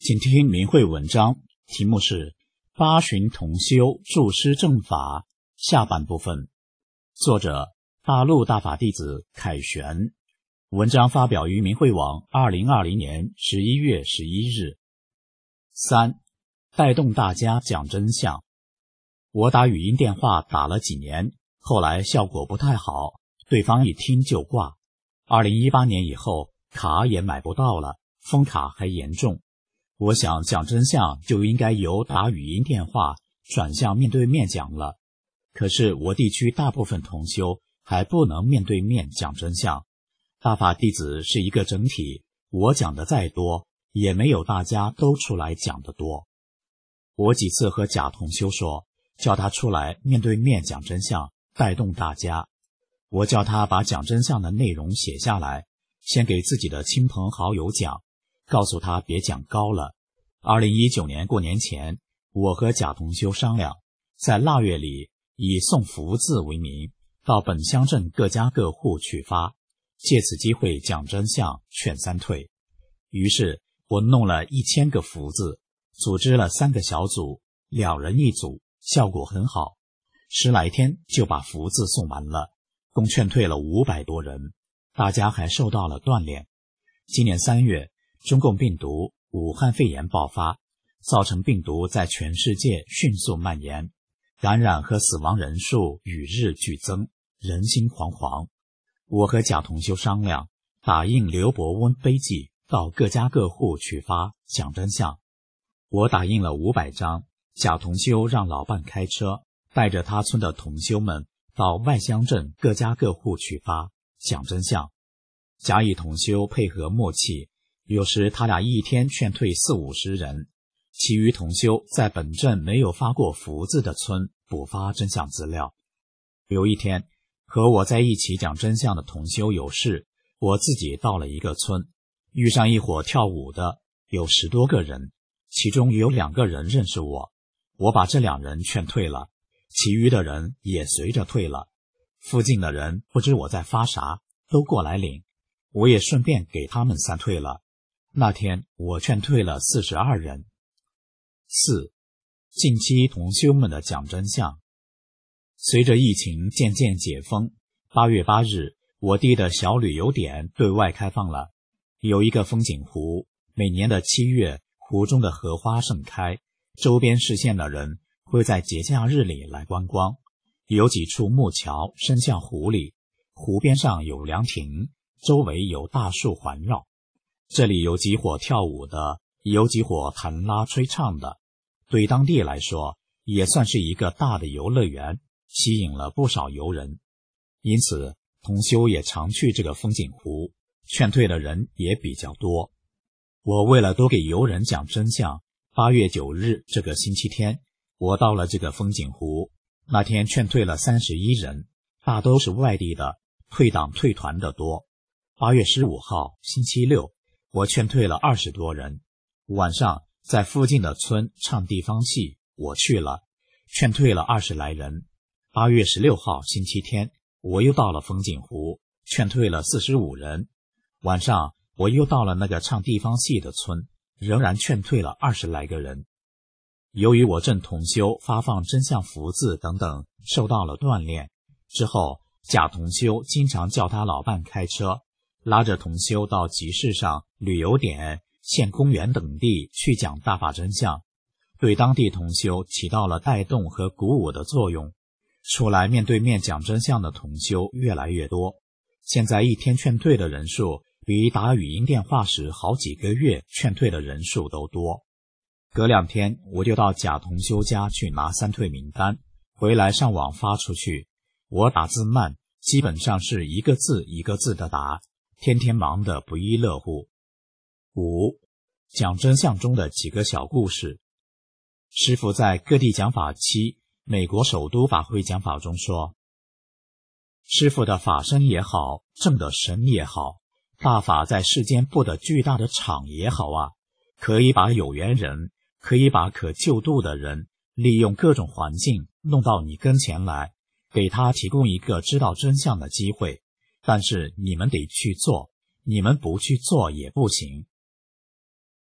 请听明慧文章，题目是八旬同修注释正法下半部分，作者大陆大法弟子凯旋，文章发表于明慧网2020年11月11日。3. 带动大家讲真相。我打语音电话打了几年，后来效果不太好，对方一听就挂。2018年以后，卡也买不到了，封卡还严重。我想讲真相就应该由打语音电话转向面对面讲了，可是我地区大部分同修还不能面对面讲真相。大法弟子是一个整体，我讲的再多，也没有大家都出来讲的多。我几次和贾同修说，叫他出来面对面讲真相，带动大家。我叫他把讲真相的内容写下来，先给自己的亲朋好友讲，告诉他别讲高了。2019年过年前，我和贾同修商量，在腊月里以送福字为名，到本乡镇各家各户去发，借此机会讲真相，劝三退。于是我弄了1000个福字，组织了3个小组，2人一组，效果很好，10来天就把福字送完了，共劝退了500多人，大家还受到了锻炼。今年3月，中共病毒武汉肺炎爆发，造成病毒在全世界迅速蔓延，感染和死亡人数与日俱增，人心惶惶。我和贾同修商量，打印刘伯温碑记到各家各户去发，讲真相。我打印了500张，贾同修让老伴开车，带着他村的同修们到外乡镇各家各户去发，讲真相。贾乙同修配合默契，有时他俩一天劝退40-50人，其余同修在本镇没有发过福字的村补发真相资料。有一天，和我在一起讲真相的同修有事，我自己到了一个村，遇上一伙跳舞的，有10多个人，其中有2个人认识我，我把这2人劝退了，其余的人也随着退了。附近的人不知我在发啥，都过来领，我也顺便给他们散退了。那天我劝退了42人。4. 近期同修们的讲真相。随着疫情渐渐解封，8月8日，我地的小旅游点对外开放了。有一个风景湖，每年的7月，湖中的荷花盛开，周边市县的人会在节假日里来观光。有几处木桥伸向湖里，湖边上有凉亭，周围有大树环绕。这里有几伙跳舞的，有几伙弹拉吹唱的，对当地来说也算是一个大的游乐园，吸引了不少游人。因此同修也常去这个风景湖，劝退的人也比较多。我为了多给游人讲真相，8月9日这个星期天，我到了这个风景湖，那天劝退了31人，大都是外地的，退党退团的多。8月15号星期六，我劝退了20多人，晚上在附近的村唱地方戏，我去了，劝退了20来人。8月16号星期天，我又到了风景湖，劝退了45人，晚上我又到了那个唱地方戏的村，仍然劝退了20来个人。由于我镇同修发放真相福字等等受到了锻炼，之后贾同修经常叫他老伴开车，拉着同修到集市上、旅游点、县公园等地去讲大法真相，对当地同修起到了带动和鼓舞的作用。出来面对面讲真相的同修越来越多，现在一天劝退的人数比打语音电话时好几个月劝退的人数都多。隔2天我就到贾同修家去拿散退名单，回来上网发出去。我打字慢，基本上是一个字一个字的打，天天忙得不亦乐乎。5. 讲真相中的几个小故事。师父在各地讲法期美国首都法会讲法中说，师父的法身也好，正的神也好，大法在世间布的巨大的场也好啊，可以把有缘人，可以把可救度的人，利用各种环境弄到你跟前来，给他提供一个知道真相的机会，但是你们得去做，你们不去做也不行。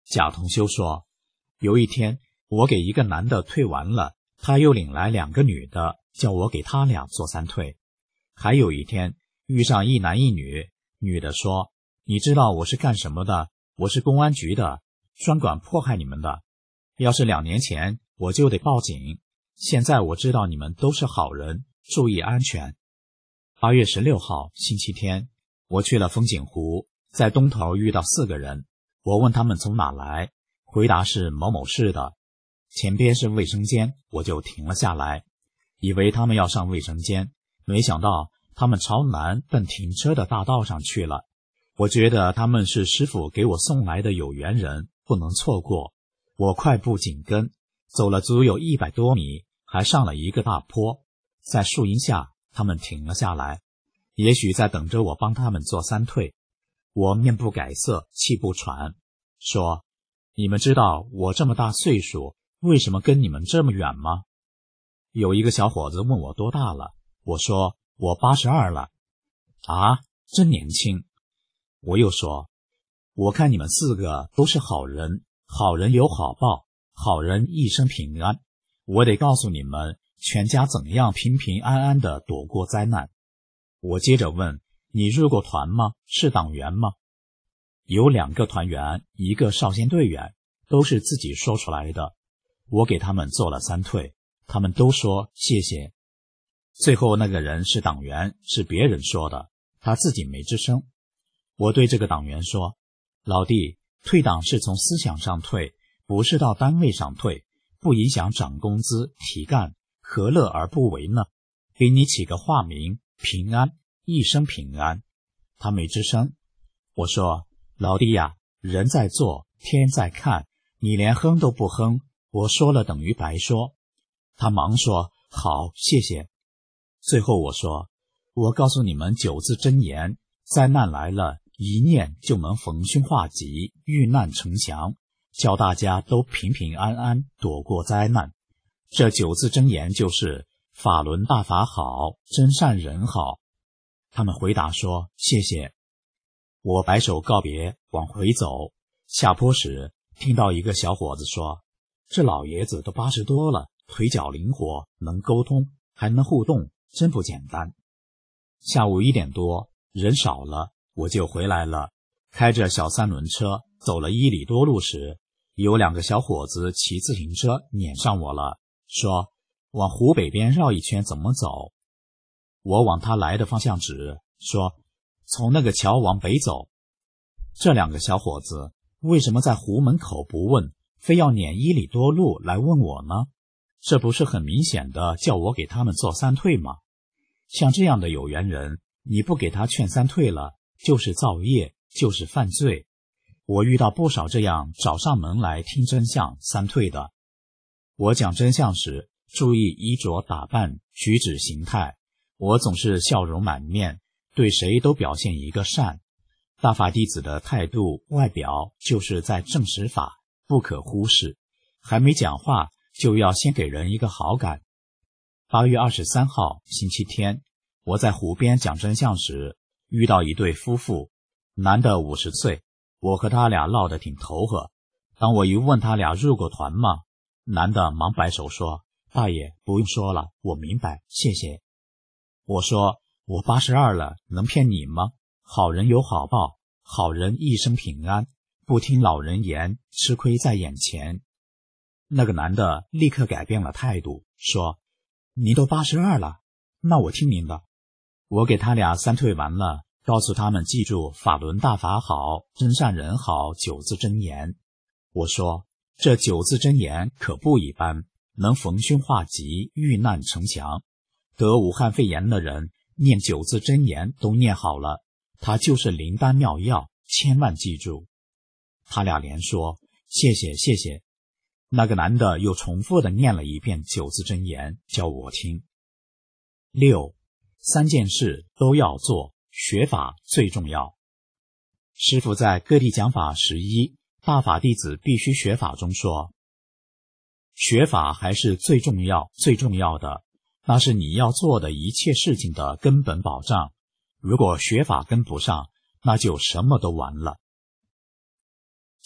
甲同修说，有一天我给一个男的退完了，他又领来2个女的，叫我给他俩做3退。还有一天遇上一男一女，女的说，你知道我是干什么的？我是公安局的，专管迫害你们的。要是2年前我就得报警，现在我知道你们都是好人，注意安全。8月16号星期天，我去了风景湖，在东头遇到4个人，我问他们从哪来，回答是某某市的。前边是卫生间，我就停了下来，以为他们要上卫生间，没想到他们朝南奔停车的大道上去了。我觉得他们是师父给我送来的有缘人，不能错过。我快步紧跟，走了足有100多米，还上了一个大坡，在树荫下他们停了下来，也许在等着我帮他们做3退。我面不改色，气不喘，说，你们知道我这么大岁数，为什么跟你们这么远吗？有一个小伙子问我多大了，我说我82了。啊，真年轻。我又说，我看你们4个都是好人，好人有好报，好人一生平安。我得告诉你们全家怎样平平安安地躲过灾难。我接着问，你入过团吗？是党员吗？有2个团员，一个少先队员，都是自己说出来的。我给他们做了3退，他们都说谢谢。最后那个人是党员，是别人说的，他自己没吱声。我对这个党员说，老弟，退党是从思想上退，不是到单位上退，不影响涨工资提干，何乐而不为呢？给你起个化名，平安，一生平安。他没吱声。我说，老弟呀，人在做，天在看，你连哼都不哼，我说了等于白说。他忙说，好，谢谢。最后我说，我告诉你们9字真言，灾难来了，一念就能逢凶化吉，遇难成祥，叫大家都平平安安躲过灾难。这9字真言就是法轮大法好，真善人好。他们回答说谢谢。我摆手告别，往回走。下坡时听到一个小伙子说，这老爷子都80多了，腿脚灵活，能沟通，还能互动，真不简单。下午1点多，人少了，我就回来了。开着小3轮车走了1里多路时，有2个小伙子骑自行车撵上我了，说往湖北边绕一圈怎么走？我往他来的方向指，说从那个桥往北走。这2个小伙子为什么在湖门口不问，非要撵1里多路来问我呢？这不是很明显的叫我给他们做3退吗？像这样的有缘人，你不给他劝3退了，就是造业，就是犯罪。我遇到不少这样找上门来听真相3退的。我讲真相时，注意衣着打扮，举止形态，我总是笑容满面，对谁都表现一个善。大法弟子的态度外表就是在证实法，不可忽视。还没讲话就要先给人一个好感。8月23号星期天，我在湖边讲真相时，遇到一对夫妇，男的50岁，我和他俩唠得挺投合。当我一问他俩入过团吗？男的忙摆手说，大爷不用说了，我明白，谢谢。我说，我82了，能骗你吗？好人有好报，好人一生平安，不听老人言，吃亏在眼前。那个男的立刻改变了态度，说，您都82了，那我听您的。我给他俩3退完了，告诉他们记住法轮大法好，真善人好9字真言。我说，这9字真言可不一般，能逢凶化吉，遇难成祥。得武汉肺炎的人念9字真言都念好了，它就是灵丹妙药，千万记住。他俩连说谢谢谢谢。那个男的又重复地念了一遍9字真言，叫我听。6. 3件事都要做，学法最重要。师父在各地讲法11大法弟子必须学法中说，学法还是最重要最重要的，那是你要做的一切事情的根本保障。如果学法跟不上，那就什么都完了。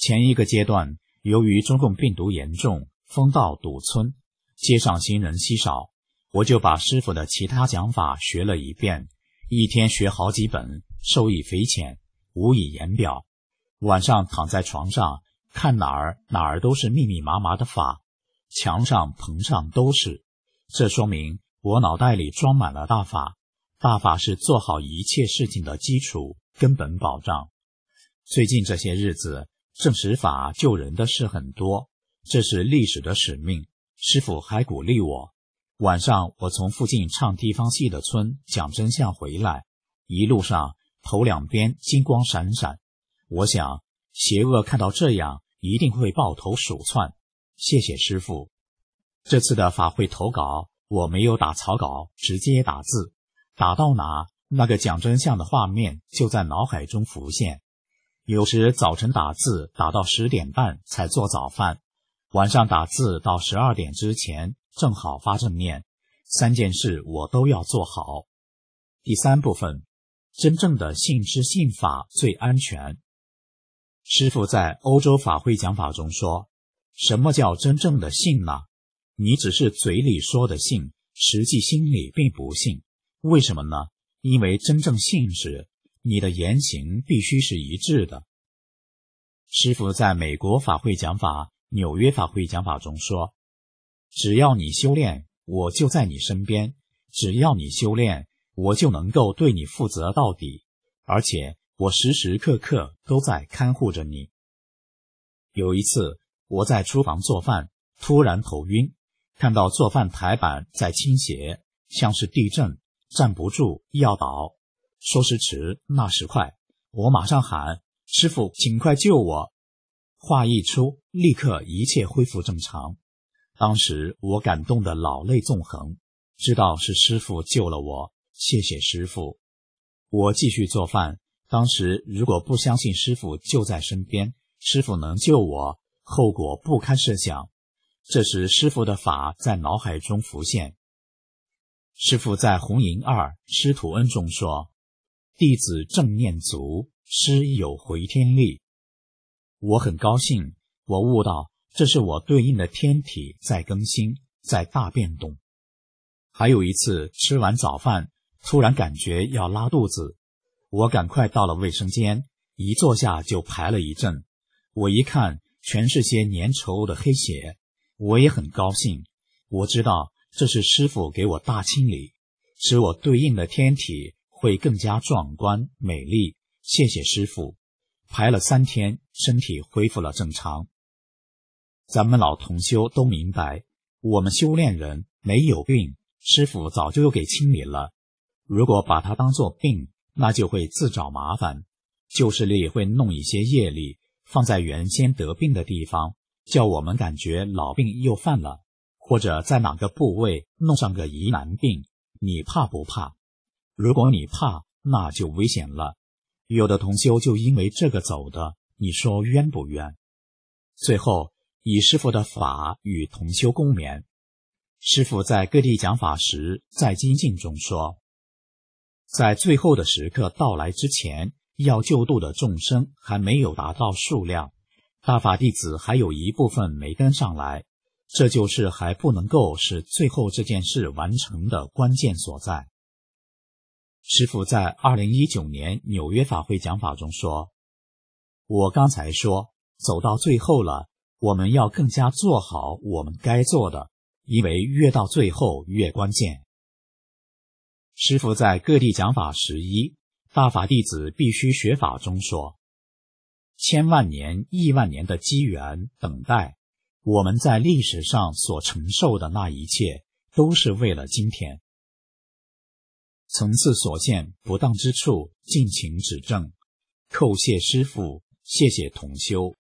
前一个阶段，由于中共病毒严重，封道堵村，街上行人稀少，我就把师傅的其他讲法学了一遍，一天学好几本，受益匪浅，无以言表。晚上躺在床上，看哪儿都是密密麻麻的法，墙上棚上都是，这说明我脑袋里装满了大法。大法是做好一切事情的基础，根本保障。最近这些日子，证实法救人的事很多，这是历史的使命。师父还鼓励我。晚上我从附近唱地方戏的村讲真相回来，一路上头两边金光闪闪。我想邪恶看到这样一定会抱头鼠窜。谢谢师父。这次的法会投稿我没有打草稿，直接打字，打到哪那个讲真相的画面就在脑海中浮现。有时早晨打字打到10点半才做早饭，晚上打字到12点之前正好发正念，3件事我都要做好。第3部分，真正的信知信法最安全。师父在欧洲法会讲法中说，什么叫真正的信呢？你只是嘴里说的信，实际心里并不信。为什么呢？因为真正信时，你的言行必须是一致的。师父在美国法会讲法、纽约法会讲法中说，只要你修炼，我就在你身边，只要你修炼，我就能够对你负责到底，而且我时时刻刻都在看护着你。有一次我在厨房做饭，突然头晕，看到做饭台板在倾斜，像是地震，站不住要倒。说时迟那时快，我马上喊，师父请快救我。话一出，立刻一切恢复正常。当时我感动得老泪纵横，知道是师父救了我，谢谢师父。我继续做饭，当时如果不相信师父就在身边，师父能救我，后果不堪设想。这时师父的法在脑海中浮现。师父在红银2师徒恩中说，弟子正念足，师有回天力。我很高兴，我悟到这是我对应的天体在更新，在大变动。还有一次吃完早饭，突然感觉要拉肚子，我赶快到了卫生间，一坐下就排了一阵。我一看，全是些粘稠的黑血，我也很高兴。我知道这是师父给我大清理，使我对应的天体会更加壮观美丽。谢谢师父。排了3天，身体恢复了正常。咱们老同修都明白，我们修炼人没有病，师父早就给清理了。如果把它当作病，那就会自找麻烦。旧势力会弄一些业力放在原先得病的地方，叫我们感觉老病又犯了，或者在哪个部位弄上个疑难病。你怕不怕？如果你怕，那就危险了。有的同修就因为这个走的，你说冤不冤？最后以师父的法与同修共勉。师父在各地讲法时，在精进中说，在最后的时刻到来之前，要救度的众生还没有达到数量，大法弟子还有一部分没跟上来，这就是还不能够使最后这件事完成的关键所在。师父在2019年纽约法会讲法中说，我刚才说走到最后了，我们要更加做好我们该做的，因为越到最后越关键。师父在各地讲法11大法弟子必须学法中说，千万年亿万年的机缘等待，我们在历史上所承受的那一切都是为了今天。层次所见不当之处，尽情指正。叩谢师父，谢谢同修。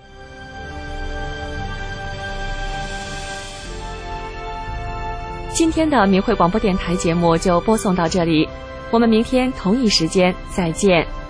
今天的明慧广播电台节目就播送到这里，我们明天同一时间再见。